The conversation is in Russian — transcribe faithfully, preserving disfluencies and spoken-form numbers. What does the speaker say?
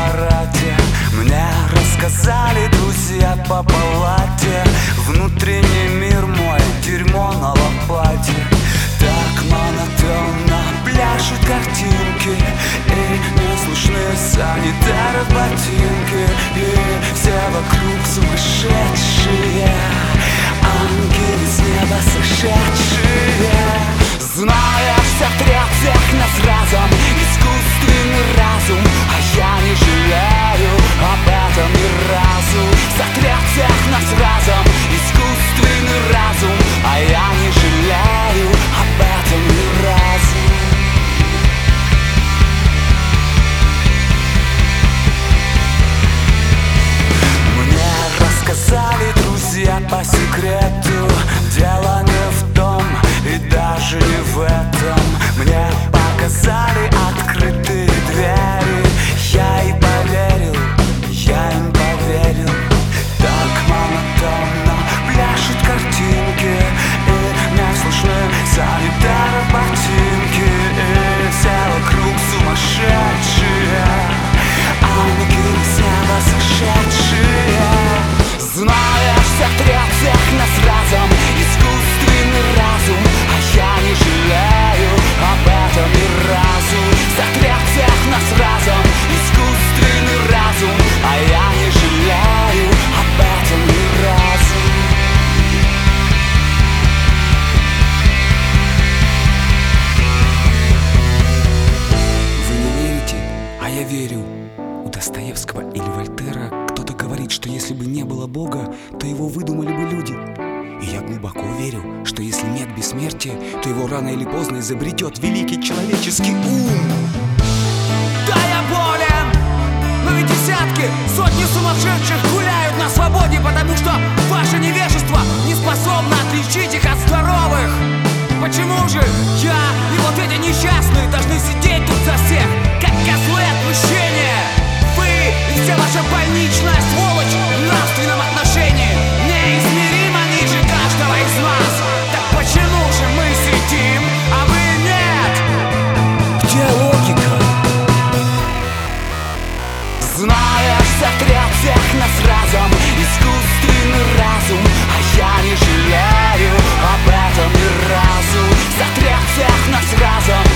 аппарате. Мне рассказали друзья по палате. Внутренний мир мой, дерьмо на лопате. Так монотонно пляшут картинки, и не слышны санитары в ботинке. И все вокруг сумасшедшие, ангелы с неба сошедшие. Знаешь, все трет всех нас разом, искусственный разум, а я не жалею об этом ни разу. Сотрет всех нас разом, искусственный разум, а я не жалею об этом ни разу. Мне рассказали друзья по секрету, дело не в том и даже не в этом. Мне показали открытые двери, я и поверил, я им поверил. Так монотонно пляшут картинки, и не слышны санитары ботинки. И все вокруг сумасшедшие, ангелы с неба сошедшие. Знаешь, все трет всех нас разом, искусственный разум, а я не жалею об этом ни разу. Сотрет всех нас разом, искусственный разум, а я не жалею об этом ни разу. Вы не верите, а я верю. У Достоевского или Вольтера кто-то говорит, что если бы не было Бога, то его выдумали бы люди. И я глубоко верю, что если нет бессмертия, то его рано или поздно изобретет великий человеческий ум. Да, я болен, но ведь десятки, сотни сумасшедших гуляют на свободе, потому что ваше невежество не способно отличить их от здоровых. Почему же я и вот эти несчастные должны сидеть тут за всех, как козлы отпущения? Вы и вся ваша больничная сволочь в нравственном отношении неизмеримо ниже каждого из нас. Так почему же мы сидим, а вы нет? Где логика? Знаешь, сотрет всех нас разом, искусственный разум, а я не жалею об этом ни разу. Сотрет всех нас разом,